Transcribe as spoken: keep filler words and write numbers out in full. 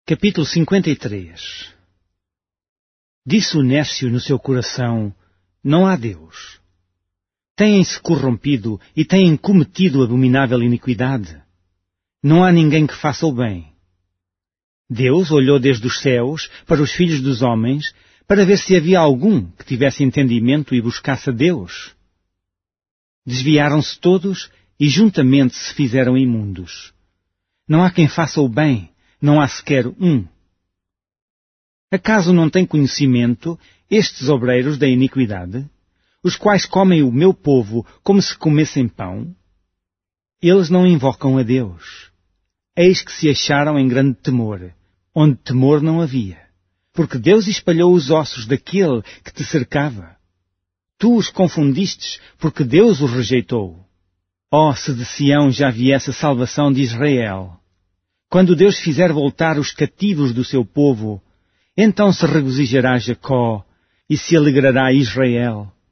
Capítulo cinquenta e três. Disse o nércio no seu coração: não há Deus. Têm-se corrompido e têm cometido abominável iniquidade. Não há ninguém que faça o bem. Deus olhou desde os céus para os filhos dos homens, para ver se havia algum que tivesse entendimento e buscasse a Deus. Desviaram-se todos e juntamente se fizeram imundos. Não há quem faça o bem, não há sequer um. Acaso não têm conhecimento estes obreiros da iniquidade, os quais comem o meu povo como se comessem pão? Eles não invocam a Deus. Eis que se acharam em grande temor, onde temor não havia, porque Deus espalhou os ossos daquele que te cercava. Tu os confundistes, porque Deus os rejeitou. Oh, se de Sião já viesse a salvação de Israel! Quando Deus fizer voltar os cativos do seu povo, então se regozijará Jacó e se alegrará Israel.